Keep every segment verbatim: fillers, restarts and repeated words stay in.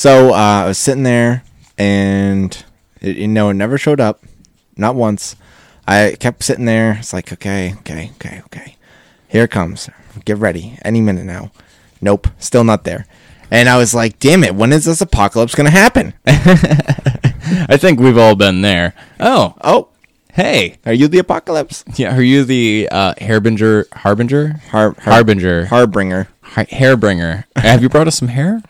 So uh, I was sitting there, and it, you know, it never showed up, not once. I kept sitting there. It's like, okay, okay, okay, okay. Here it comes. Get ready. Any minute now. Nope, still not there. And I was like, damn it, when is this apocalypse going to happen? I think we've all been there. Oh, Oh, hey. are you the apocalypse? Yeah, are you the uh, Hairbinger? Harbinger? Har- har- Harbinger. Harbinger. Ha- hairbringer. Have you brought us some hair?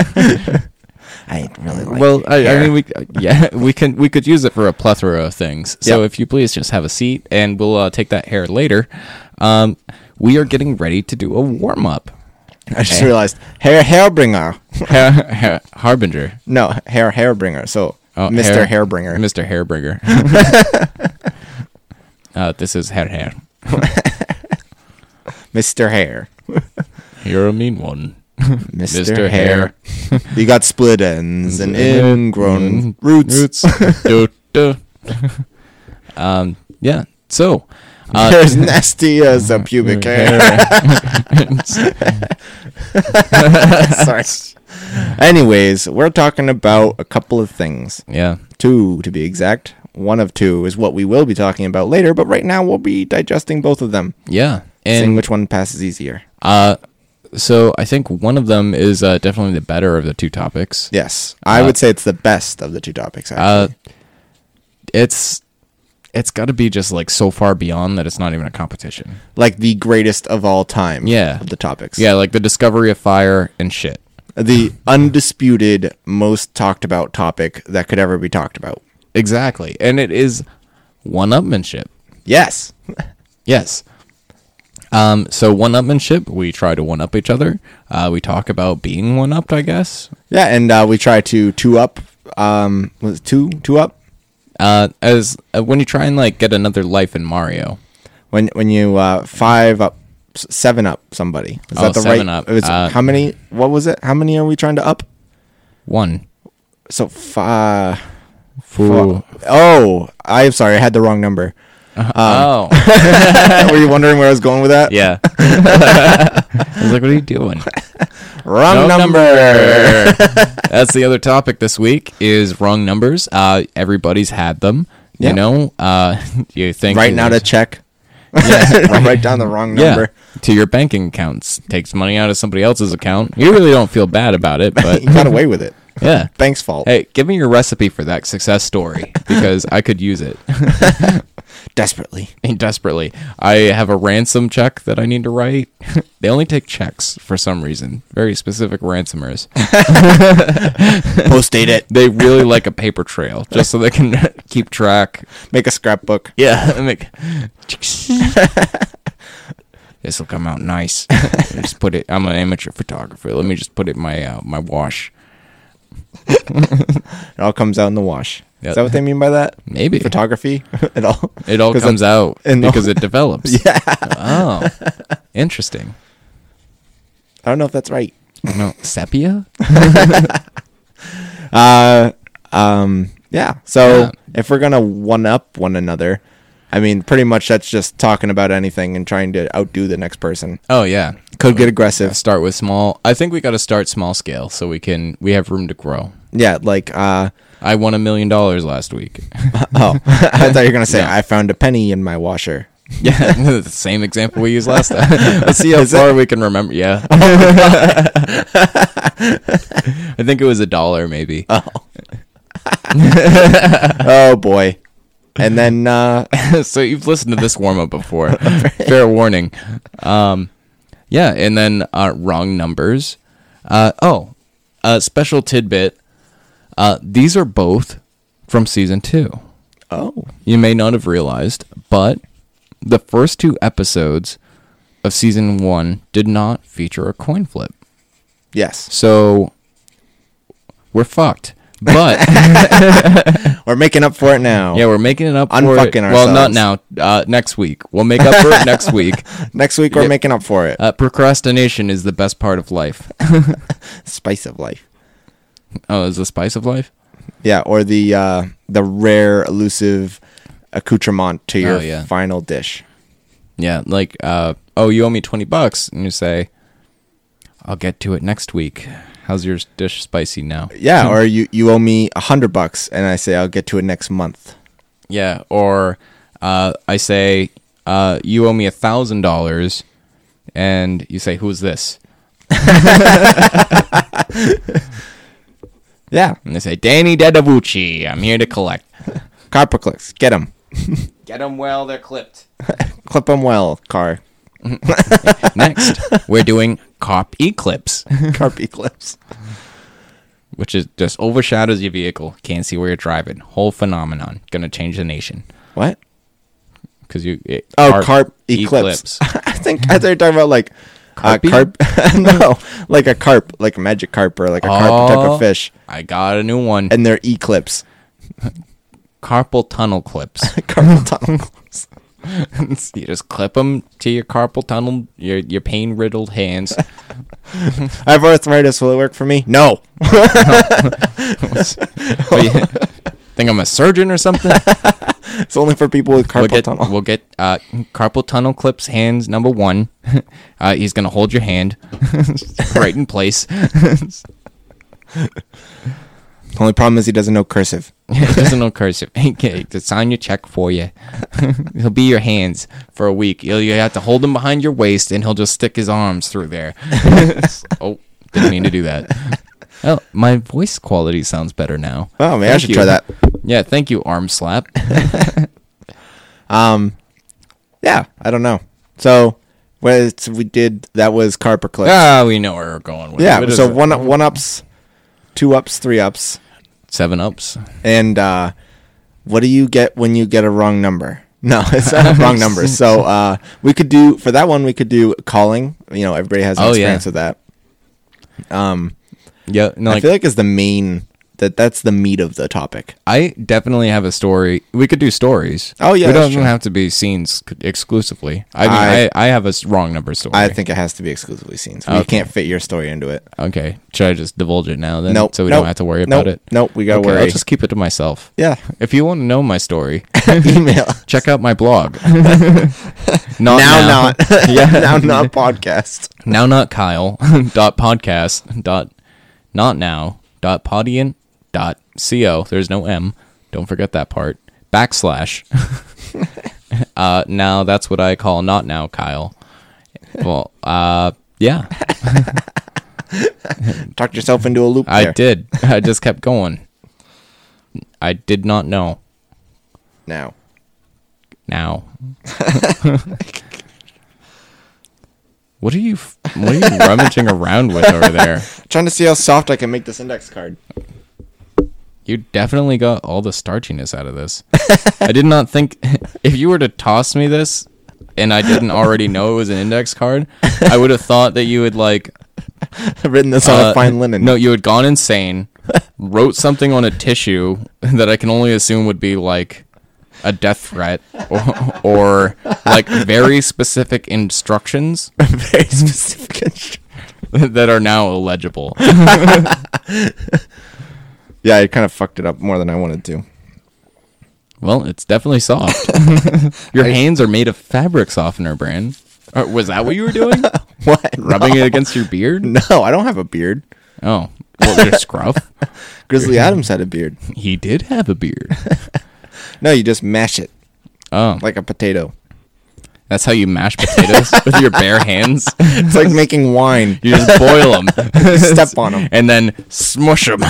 I really like Well, I, I hair. mean, we yeah, we can we could use it for a plethora of things. So Yep. if you please just have a seat, and we'll uh, take that hair later. Um, we are getting ready to do a warm up. I just realized hair hairbringer. Harbinger. No, hair hairbringer. So Oh, Mister hair- Hairbringer. Mister Hairbringer. uh, this is hair hair. Mister Hair. You're a mean one. Mister Mister Hair. Hair. You got split ends and ingrown Mm, roots. Do, do. um, yeah. So, uh, They're as nasty as a pubic hair. Sorry. Anyways, we're talking about a couple of things. yeah. Two, to be exact. One of two is what we will be talking about later, but right now we'll be digesting both of them. Yeah. Seeing And which one passes easier. uh, so I think one of them is uh, definitely the better of the two topics. Yes. I Uh, would say it's the best of the two topics, Uh, actually. it's it's got to be just like so far beyond that it's not even a competition. Like the greatest of all time Yeah. of the topics. Yeah, like the discovery of fire and shit. The undisputed most talked about topic that could ever be talked about. Exactly. And it is one-upmanship. Yes. Yes. Um, so one-upmanship, we try to one-up each other. Uh, we talk about being one-upped, I guess. Yeah, and uh, we try to two up. Um, was it two two up? Uh, as uh, when you try and like get another life in Mario. When when you uh, five up, s- seven up somebody. Is Oh, that the seven right? up. It was, Uh, how many? What was it? How many are we trying to up? One. So five. Foo. Oh, I'm sorry. I had the wrong number. oh. Were you wondering where I was going with that? Yeah. I was like, what are you doing? Wrong No number. That's the other topic this week is wrong numbers. Uh, everybody's had them. Yeah. You know, uh, you think Right now to check. Write down the wrong yeah, number. to your banking accounts. Takes money out of somebody else's account. You really don't feel bad about it, but You got away with it. yeah. Bank's fault. Hey, give me your recipe for that success story because I could use it Desperately. desperately. I have a ransom check that I need to write. They only take checks for some reason. Very specific ransomers. Post date it. They really like a paper trail just so they can keep track. Make a scrapbook. Yeah. Make... This will come out nice. Just put it. I'm an amateur photographer. Let me just put it in my uh, my wash. It all comes out in the wash. Yep. Is that what they mean by that? Maybe Photography? It all. it all 'cause comes it- out in the- because it develops. Yeah. Oh, interesting. I don't know if that's right. No, sepia. Uh, um, yeah. So Yeah. if we're gonna one up one another, I mean, pretty much that's just talking about anything and trying to outdo the next person. Oh yeah. Could get aggressive. Start with small. I think we got to start small scale so we can we have room to grow. Yeah, like uh, I won a million dollars last week. oh, I thought you were gonna say No. I found a penny in my washer. Yeah, the same example we used last time. Let's see how Is it? far we can remember. Yeah. I think it was a dollar, maybe. Oh boy. And then uh, So you've listened to this warm up before. Fair warning. Um, yeah, and then uh, wrong numbers. Uh, oh, a special tidbit. Uh, these are both from season two. oh, You may not have realized, but the first two episodes of season one did not feature a coin flip. yes, So we're fucked. But we're making up for it now. yeah, we're making it up for Unfucking it. Well, not ourselves. now. Uh, next week. We'll make up for it next week. Next week we're Yep. making up for it. Uh, procrastination is the best part of life. Spice of life. Oh, is the spice of life? Yeah, or the uh, the rare, elusive accoutrement to your Oh, yeah. final dish. Yeah, like, uh, oh, you owe me twenty bucks. And you say, I'll get to it next week. how's your dish spicy now? Yeah, or you, you owe me a hundred bucks, and I say I'll get to it next month. Yeah, or uh, I say uh, you owe me a thousand dollars, and you say, "Who's this?" Yeah, And they say, "Danny Dedavucci. I'm here to collect." Carper clicks. Get them. Get them well. They're clipped. Clip them well, car. Next, we're doing Carp Eclipse, Carp Eclipse. which is just overshadows your vehicle. Can't see where you're driving. Whole phenomenon. Gonna change the nation. What? Because you. It, Oh, Carp Eclipse. I think I thought you were talking about like uh, Carpy? carp. No, like a carp, like a magic carp or like a carp type Oh. of fish, I got a new one. and they're eclipse. Carpal tunnel clips. Carpal tunnel clips. You just clip them to your carpal tunnel, your your pain riddled hands. I have arthritis. Will it work for me? No. What, you think I'm a surgeon or something? It's only for people with carpal We'll get, tunnel. we'll get uh, carpal tunnel clips hands number one. Uh, he's gonna hold your hand right in place. Only problem is he doesn't know cursive. He doesn't know cursive. Okay, to sign your check for you. He'll be your hands for a week. You'll, you have to hold him behind your waist, and he'll just stick his arms through there. Oh, didn't mean to do that. Oh, my voice quality sounds better now. Oh man, I Thank should you. try that. Yeah, thank you, arm slap. Um, yeah, I don't know. So, what we did that was carper clips. Ah, we know where we're going with Yeah, it. What is so it? one one ups, two ups, three ups, Seven ups. and uh, what do you get when you get a wrong number? No, it's not a wrong number. So uh, we could do for that one. We could do calling. You know, everybody has an Oh, yeah. experience with that. Um, Yeah, no, I like, feel like is the main that that's the meat of the topic. I definitely have a story. We could do stories. Oh, yeah, it that's doesn't true. have to be scenes c- exclusively. I mean, I- I, I have a s- wrong number story. I think it has to be exclusively scenes. We Okay. can't fit your story into it. Okay, should I just divulge it now then? Nope. So we nope, don't have to worry nope, about it. Nope. We gotta Okay, worry. I'll just keep it to myself. Yeah. If you want to know my story, Email. check out my blog. not now, now, not. Yeah. now, not podcast. now not Kyle dot podcast dot not now dot podian dot co. There's no M. Don't forget that part. Backslash. uh, now that's what I call not now Kyle. Well, uh, yeah, Talked yourself into a loop. I there. did. I just kept going. I did not know. Now. Now. What are you? f- What are you rummaging around with over there? Trying to see how soft I can make this index card. You definitely got all the starchiness out of this. I did not think if you were to toss me this and I didn't already know it was an index card, I would have thought that you would like I've written this on uh, a fine linen. No, you had gone insane, wrote something on a tissue that I can only assume would be like a death threat or, or like very specific instructions Very specific. instru- that are now illegible. Yeah, I kind of fucked it up more than I wanted to. Well, it's definitely soft. Your hands are made of fabric softener, brand. Uh, was that what you were doing? What? Rubbing No. it against your beard? No, I don't have a beard. Oh, what, your scruff? Grizzly Adams had a beard. He did have a beard. No, you just mash it Oh, like a potato. that's how you mash potatoes with your bare hands? It's like making wine. You just boil them. Step on 'em. And then smush them.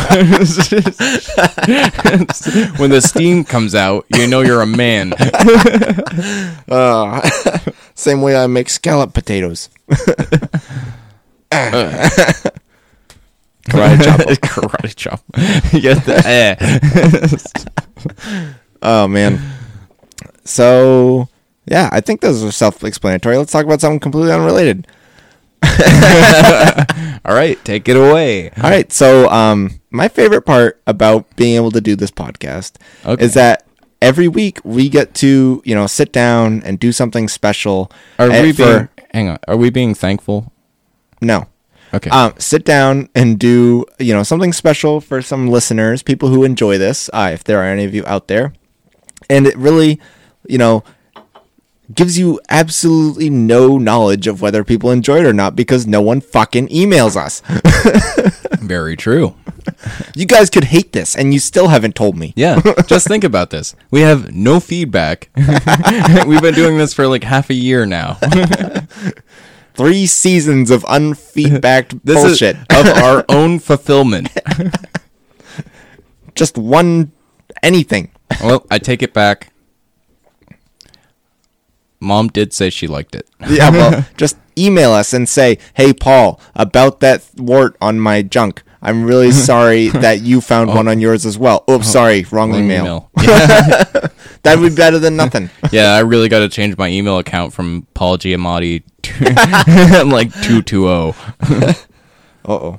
When the steam comes out, you know you're a man. Uh, same way I make scallop potatoes. Karate chop. Karate chop. Get the, eh. Oh man. So yeah, I think those are self-explanatory. Let's talk about something completely unrelated. All right, take it away. All right. So um, my favorite part about being able to do this podcast Okay. is that every week we get to you know sit down and do something special. Are eh, we for- being, hang on, are we being thankful? no. Okay. Um, sit down and do you know something special for some listeners, people who enjoy this, uh, if there are any of you out there, and it really, you know, gives you absolutely no knowledge of whether people enjoy it or not because no one fucking emails us. Very true. You guys could hate this and you still haven't told me. Yeah, just think about this. We have no feedback. We've been doing this for like half a year now. Three seasons of unfeedbacked This bullshit. is of our own fulfillment. Just one anything. Well, I take it back. Mom did say she liked it. Yeah, well, just email us and say, hey, Paul, about that wart on my junk. I'm really sorry that you found one on yours as well. Oops, sorry, wrong, Wrong email. email. Yeah. That would be better than nothing. Yeah, I really got to change my email account from Paul Giamatti to like two two zero. Uh-oh.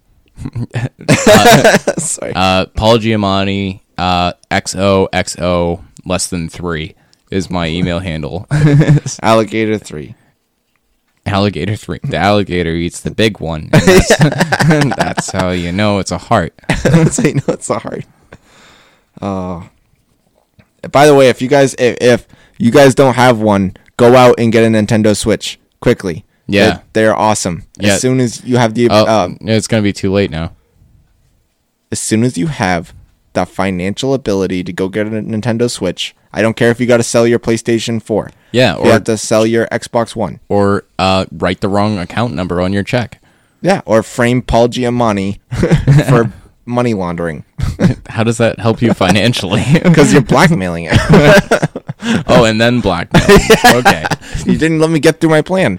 uh, Sorry. uh, Paul Giamatti uh, X O X O less than three is my email handle. Alligator three. Alligator three. The alligator eats the big one. And that's, that's how you know it's a heart. That's how you know it's a heart. Oh. By the way, if you guys if, if you guys don't have one, go out and get a Nintendo Switch quickly. Yeah. They're, they're awesome. Yeah. As soon as you have the Oh, uh, it's gonna be too late now. as soon as you have the financial ability to go get a Nintendo Switch, I don't care if you got to sell your PlayStation four. Yeah, You or have to sell your Xbox One. or uh, write the wrong account number on your check. Yeah, or frame Paul Giamatti for money laundering How does that help you financially? because you're blackmailing it. Oh, and then blackmail. Okay. You didn't let me get through my plan.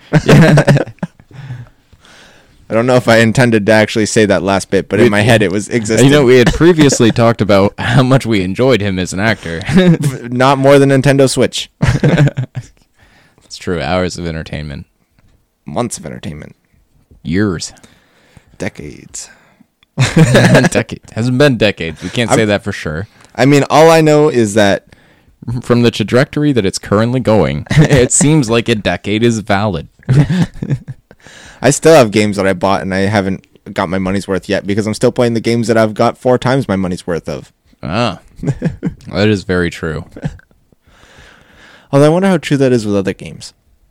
I don't know if I intended to actually say that last bit, but in my head it was existing. You know, we had previously talked about how much we enjoyed him as an actor. Not more than Nintendo Switch. It's true. Hours of entertainment. Months of entertainment. Years. Decades. Decades. Hasn't been decades. We can't say I'm- that for sure. I mean, all I know is that From the trajectory that it's currently going, it seems like a decade is valid. I still have games that I bought and I haven't got my money's worth yet because I'm still playing the games that I've got four times my money's worth of. Ah. That is very true. Although I wonder how true that is with other games.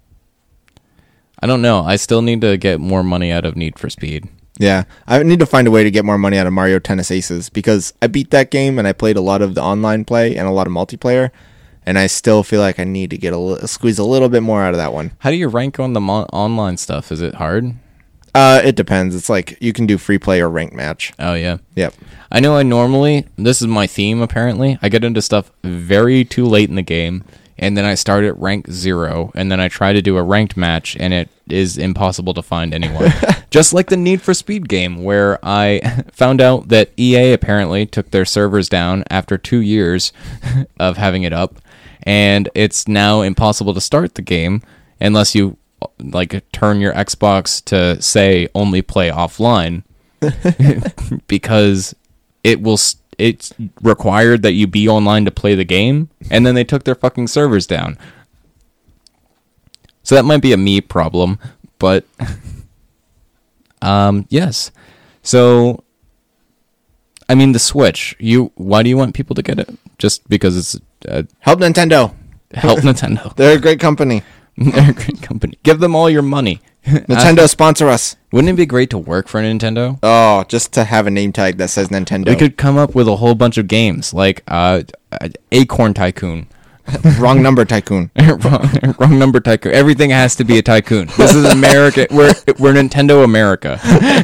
I don't know. I still need to get more money out of Need for Speed. Yeah, I need to find a way to get more money out of Mario Tennis Aces because I beat that game and I played a lot of the online play and a lot of multiplayer, and I still feel like I need to get a li- squeeze a little bit more out of that one. How do you rank on the mo- online stuff? Is it hard? Uh, it depends. It's like you can do free play or ranked match. Oh, yeah. Yep. I know I normally, this is my theme apparently, I get into stuff very too late in the game, and then I start at rank zero, and then I try to do a ranked match, and it is impossible to find anyone. Just like the Need for Speed game, where I found out that E A apparently took their servers down after two years of having it up, and it's now impossible to start the game unless you like turn your Xbox to say only play offline, because it will st- it's required that you be online to play the game, and then they took their fucking servers down. So that might be a me problem, but um yes. So I mean, the Switch, you why do you want people to get it? Just because it's uh, Help Nintendo. help Nintendo. They're a great company. They're a great company. Give them all your money. Nintendo sponsor us. Wouldn't it be great to work for Nintendo? Oh, just to have a name tag that says Nintendo. We could come up with a whole bunch of games like uh, Acorn Tycoon. Wrong number tycoon. wrong, wrong number tycoon. Everything has to be a tycoon. This is America. We're we're Nintendo America.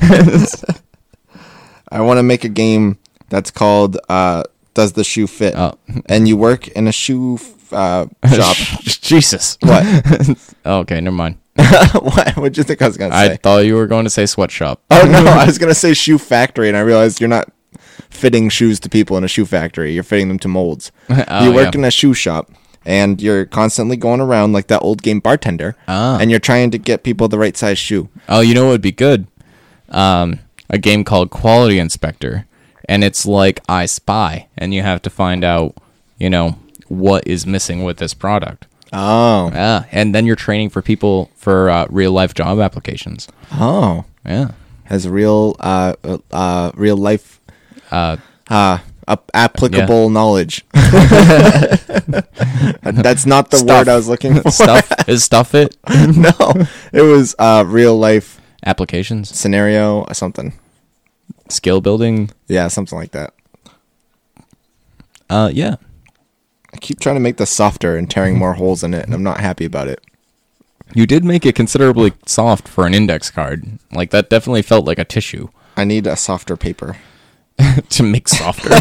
I want to make a game that's called uh, Does the Shoe Fit? Oh. And you work in a shoe uh, shop. Jesus. What? Okay, never mind. What? What'd you think I was going to say? I thought you were going to say sweatshop. Oh, no. I was going to say shoe factory, and I realized you're not fitting shoes to people in a shoe factory. You're fitting them to molds. Oh, you work yeah. in a shoe shop, and you're constantly going around like that old game bartender, Ah. and you're trying to get people the right size shoe. Oh, you know what would be good? Um, a game called Quality Inspector, and it's like I Spy, and you have to find out, you know, what is missing with this product. Oh. Yeah, and then you're training for people for uh, real life job applications. Oh. Yeah. Has real, uh, uh, uh real life Uh, Uh, up- applicable knowledge. That's not the Stuff. word I was looking for. Stuff is stuff it No, it was uh, real life applications, scenario or something. skill building. Yeah, something like that. Uh, yeah. I keep trying to make this softer and tearing more holes in it, and I'm not happy about it. You did make it considerably soft for an index card. Like, that definitely felt like a tissue I need a softer paper. to make softer.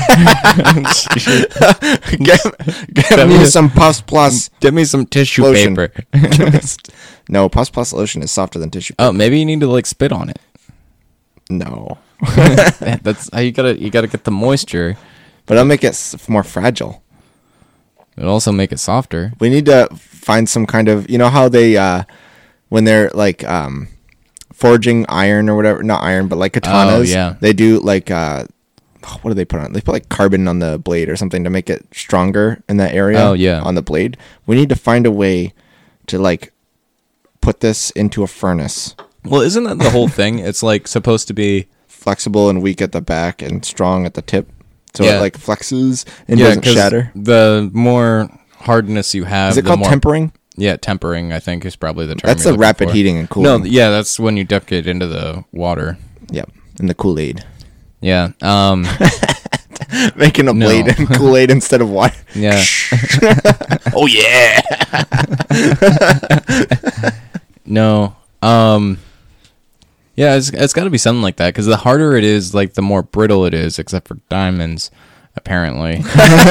Get, get me some Pus Plus. Give me some tissue Lotion. paper. No, Pus Plus lotion is softer than tissue paper. Oh, maybe you need to, like, spit on it. No. That's how you gotta, you gotta get the moisture. But it'll make it s- more fragile. It'll also make it softer. We need to find some kind of, you know how they, uh, when they're like um, forging iron or whatever, not iron, but like katanas. Oh, yeah. They do like, uh, what do they put on? They put like carbon on the blade or something to make it stronger in that area. Oh, yeah. On the blade. We need to find a way to like put this into a furnace. Well, isn't that the whole thing? It's like supposed to be Flexible and weak at the back and strong at the tip. So Yeah. it like flexes and doesn't 'cause shatter. The more hardness you have, Is it the called more, tempering? Yeah, tempering. I think is probably the term. That's you're the looking rapid for. heating and cooling. No, yeah, that's when you dunk it into the water. Yep. And the Kool-Aid. Yeah. Um. Making a No. blade and Kool-Aid instead of water. Yeah. Oh yeah. No. Um. Yeah, it's it's got to be something like that because the harder it is, like the more brittle it is, except for diamonds, apparently.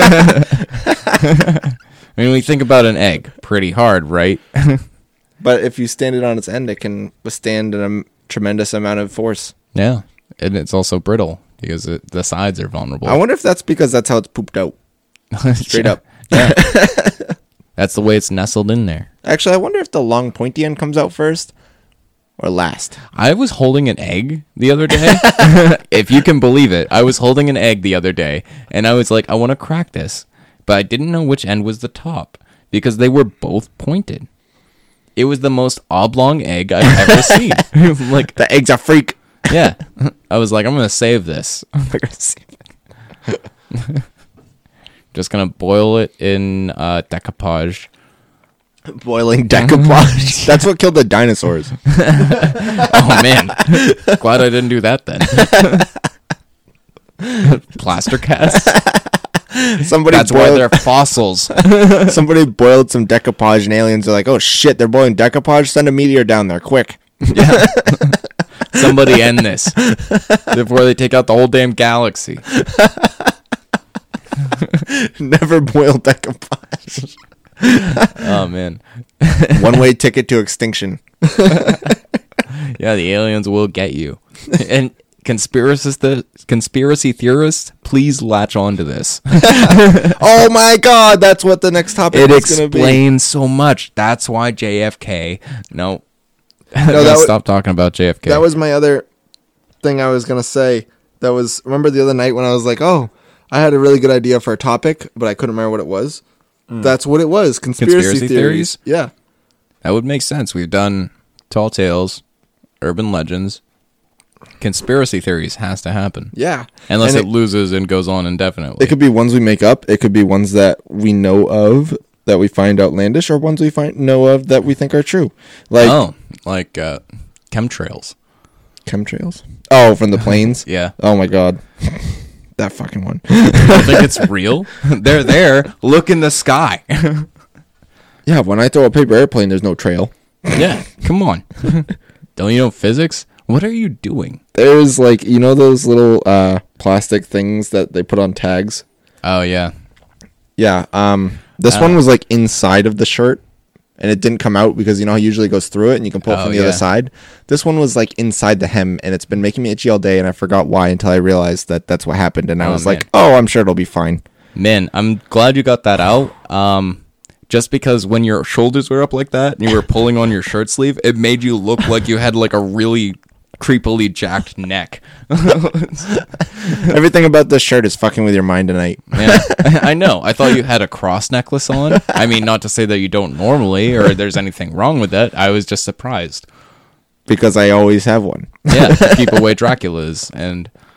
I mean, we think about an egg, pretty hard, right? But if you stand it on its end, it can withstand a m- tremendous amount of force. Yeah, and it's also brittle because it, the sides are vulnerable. I wonder if that's because that's how it's pooped out. Straight up. Yeah. That's the way it's nestled in there. Actually, I wonder if the long pointy end comes out first or last. I was holding an egg the other day. If you can believe it, I was holding an egg the other day, and I was like, I want to crack this. But I didn't know which end was the top because they were both pointed. It was the most oblong egg I've ever seen. Like, The egg's a freak. yeah. I was like, I'm going to save this. Just going to boil it in uh, decoupage. Boiling decoupage. That's what killed the dinosaurs. Oh, man. Glad I didn't do that then. Plaster casts. Somebody That's why boiled, they're fossils. somebody boiled some decoupage, and aliens are like, "Oh shit, they're boiling decoupage. Send a meteor down there, quick!" Yeah. Somebody end this before they take out the whole damn galaxy. Never boil decoupage. Oh, man. One way ticket to extinction. Yeah, the aliens will get you. And conspiracy th- conspiracy theorists, please latch on to this. Oh my god, that's what the next topic It is going to be. explains so much. That's why J F K. No. No, No, that wa- stop talking about J F K. That was my other thing I was going to say. That was, remember the other night when I was like, oh, I had a really good idea for a topic, but I couldn't remember what it was. That's what it was. Conspiracy, Conspiracy theories. theories? Yeah. That would make sense. We've done tall tales, urban legends. Conspiracy theories has to happen. Yeah. Unless And it, loses and goes on indefinitely. It could be ones we make up. It could be ones that we know of that we find outlandish, or ones we find know of that we think are true. Like oh, like uh, chemtrails. chemtrails. Oh, from the planes. Yeah. Oh my god. That fucking one. You don't think it's real? They're there. Look in the sky. Yeah, when I throw a paper airplane, there's no trail. Yeah, come on. Don't you know physics? What are you doing? There's like, you know those little uh, plastic things that they put on tags? Oh, yeah. Yeah. Um, this Uh, one was like inside of the shirt, and it didn't come out because you know how usually it goes through it and you can pull it Oh, from the yeah. other side. This one was like inside the hem, and it's been making me itchy all day, and I forgot why until I realized that that's what happened, and I Oh, was man. like, oh, I'm sure it'll be fine. Man, I'm glad you got that out. Um, just because when your shoulders were up like that and you were pulling on your shirt sleeve, it made you look like you had like a really creepily jacked neck. Everything about this shirt is fucking with your mind tonight. Yeah, I know. I thought you had a cross necklace on. I mean, not to say that you don't normally or there's anything wrong with that. I was just surprised. Because I always have one. Yeah, to keep away Draculas and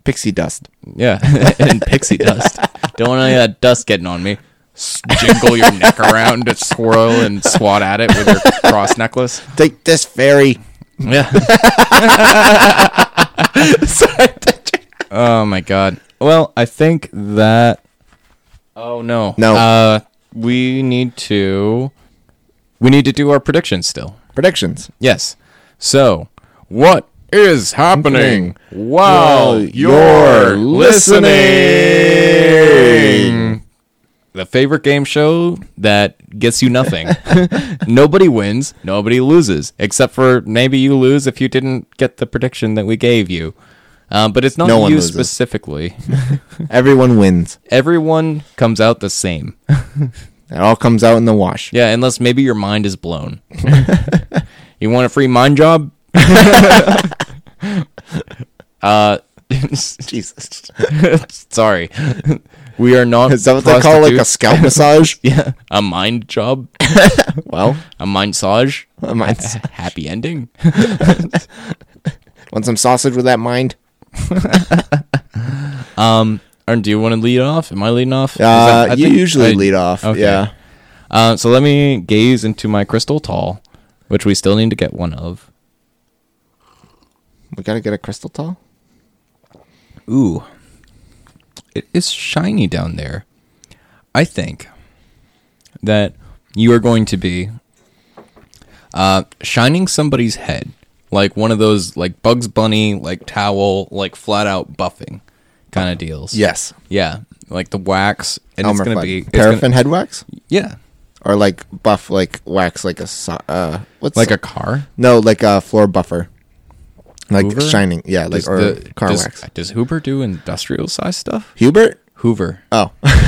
Pixie dust. Yeah, and pixie dust. Don't want any of that dust getting on me. S- Jingle your neck around, to swirl and swat at it with your cross necklace. Take this, fairy. Yeah. Oh my god. Well, I think that. Oh no. No. Uh, we need to. We need to do our predictions still. Predictions. Yes. So, what is happening while While you're you're listening? The favorite game show that gets you nothing. Nobody wins, nobody loses, except for maybe you lose if you didn't get the prediction that we gave you. Um, but it's not No one you loses. specifically. Everyone wins. Everyone comes out the same. It all comes out in the wash. Yeah, unless maybe your mind is blown. You want a free mind job? uh, Jesus. sorry. We are not. Is that what they call like a prostitutes. scalp massage? Yeah, a mind job, Well, a mind massage, mine's, happy ending. want some sausage with that mind? Um, or do you want to lead off? Am I leading off? 'Cause Uh, I- I you think usually I- lead off. okay. Yeah. Uh, so let me gaze into my crystal tall, which we still need to get one of. We gotta get a crystal tall. Ooh, it is shiny down there. I think that you are going to be uh, shining somebody's head, like one of those like Bugs Bunny, like towel, like flat out buffing kind of deals. Yes. Yeah, like the wax, and Elmer it's gonna Fudd. be it's paraffin gonna- head wax, yeah, or like buff, like wax, like a so- uh, what's like a car. no, like a floor buffer, like Hoover? shining. Yeah, like Does or the- car does, wax. Does Hoover do industrial size stuff? Hubert. Hoover. Oh,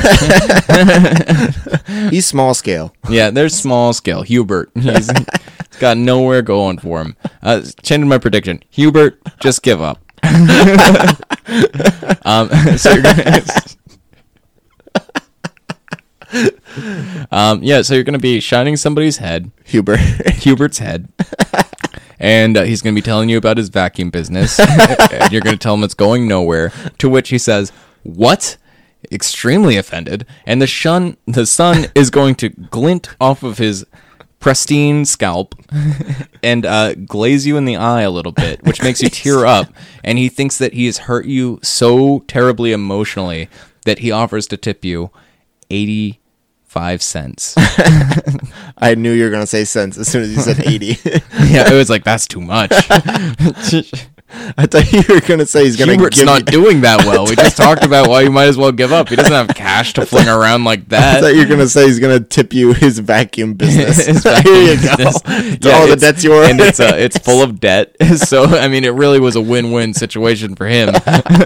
he's small scale. Yeah, there's small scale. Hubert. He's, he's got nowhere going for him. Uh, changing my prediction. Hubert, just give up. um, so you're gonna, um, yeah, so you're going to be shining somebody's head, Hubert. Hubert's head, and uh, he's going to be telling you about his vacuum business. And you're going to tell him it's going nowhere, to which he says, "What?" Extremely offended, and the shun the sun is going to glint off of his pristine scalp and uh, glaze you in the eye a little bit, which makes you tear up. And he thinks that he has hurt you so terribly emotionally that he offers to tip you eighty-five cents. I knew you were gonna say cents as soon as you said eighty. Yeah, it was like, that's too much. I thought you were gonna say he's gonna Hubert's give not you. doing that well. We just talked about why you might as well give up. He doesn't have cash to fling around like I that. thought you were gonna say he's gonna tip you his vacuum business. His vacuum Here you go. business. It's Yeah, all the it's- debt's yours. and it's uh, it's full of debt. So I mean, it really was a win-win situation for him.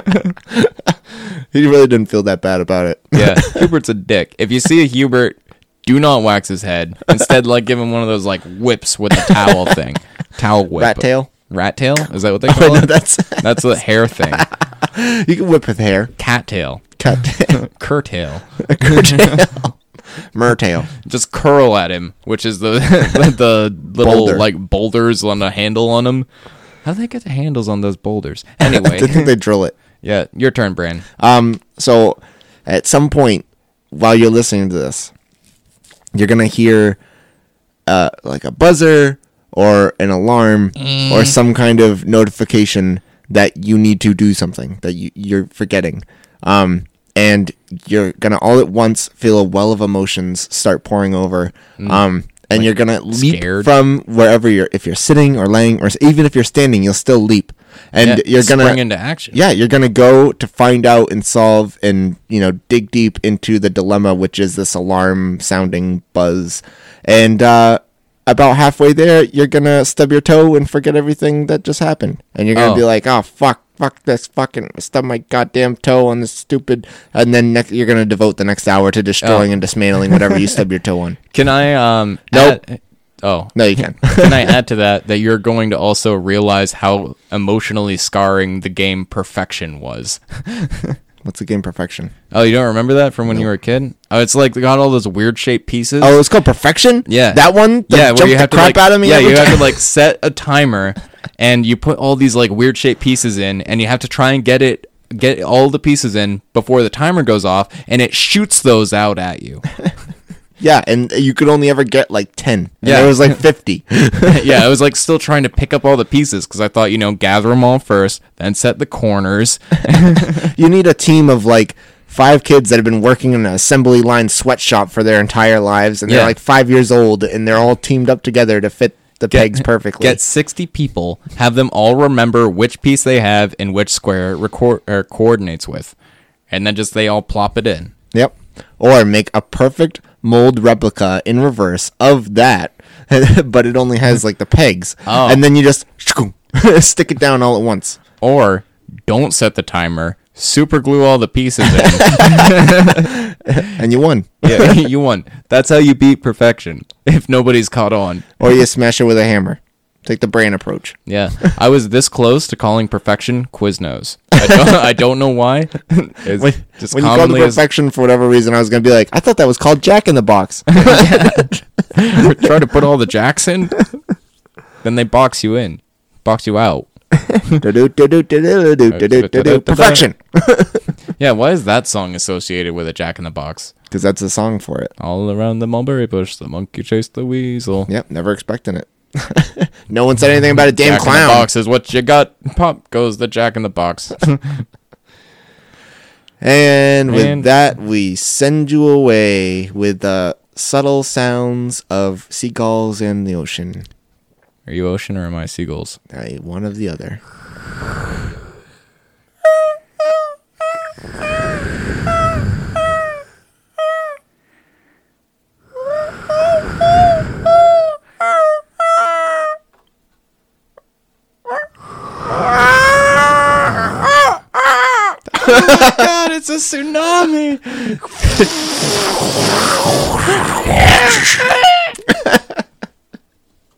He really didn't feel that bad about it. Yeah, Hubert's a dick. If you see a Hubert, do not wax his head. Instead, like give him one of those like whips with the towel thing, towel whip. Rat tail. Rat tail? Is that what they Oh, call no, it? that's That's the hair thing. you can whip with hair. Cat tail. Cut tail. Curtail. Curtail. Mertail. Just curl at him, which is the the, the little Boulder. like boulders on the handle on them. How do they get the handles on those boulders? I Anyway, think they drill it. yeah, your turn, Bran. Um. So, at some point while you're listening to this, you're gonna hear, uh, like a buzzer or an alarm or some kind of notification that you need to do something that you, you're forgetting. Um. And you're gonna all at once feel a well of emotions start pouring over. Um. And Like you're gonna leap scared? from wherever you're. If you're sitting or laying, or s- even if you're standing, you'll still leap. And Yeah, you're gonna spring into action. Yeah, you're gonna go to find out and solve and you know dig deep into the dilemma, which is this alarm sounding buzz. And uh, about halfway there, you're gonna stub your toe and forget everything that just happened. And you're gonna Oh. be like, "Oh fuck, fuck this, fucking stub my goddamn toe on this stupid." And then next, you're gonna devote the next hour to destroying Oh. and dismantling whatever you stub your toe on. Can I um Nope. add- oh. No, you can. Can I add to that that you're going to also realize how emotionally scarring the game Perfection was? What's the game Perfection? Oh, you don't remember that from when you were a kid? Oh, it's like they got all those weird shaped pieces. Oh, it's called Perfection. Yeah. that one. That yeah, where jumped you have the to crap like, out of me. yeah, every you have time. to like set a timer, and you put all these like weird shaped pieces in, and you have to try and get it get all the pieces in before the timer goes off, and it shoots those out at you. Yeah, and you could only ever get like ten. And Yeah. it was like fifty. Yeah, I was like still trying to pick up all the pieces because I thought, you know, gather them all first, then set the corners. You need a team of like five kids that have been working in an assembly line sweatshop for their entire lives, and they're Yeah. like five years old, and they're all teamed up together to fit the pegs perfectly. Get sixty people, have them all remember which piece they have and which square it record, or coordinates with, and then just they all plop it in. Yep. Or make a perfect mold replica in reverse of that, but it only has like the pegs. Oh. And then you just stick it down all at once. Or don't set the timer, super glue all the pieces in. And you won. Yeah, you won. That's how you beat perfection if nobody's caught on. Or you smash it with a hammer. Take the brain approach. Yeah, I was this close to calling perfection Quiznos. I don't, I don't know why. It's When, just when you called it commonly as- perfection for whatever reason, I was going to be like, I thought that was called Jack in the Box. try to put all the jacks in, then they box you in, box you out. Perfection. Yeah, why is that song associated with a Jack in the Box? Because that's a song for it. All around the mulberry bush, the monkey chased the weasel. Yep, never expecting it. No one said anything about a damn Jack in the clown. Box is what you got. Pop goes the Jack in the Box. And with And- that, we send you away with the subtle sounds of seagulls in the ocean. Are you ocean or am I seagulls? Uh, one of the other. God, it's a tsunami.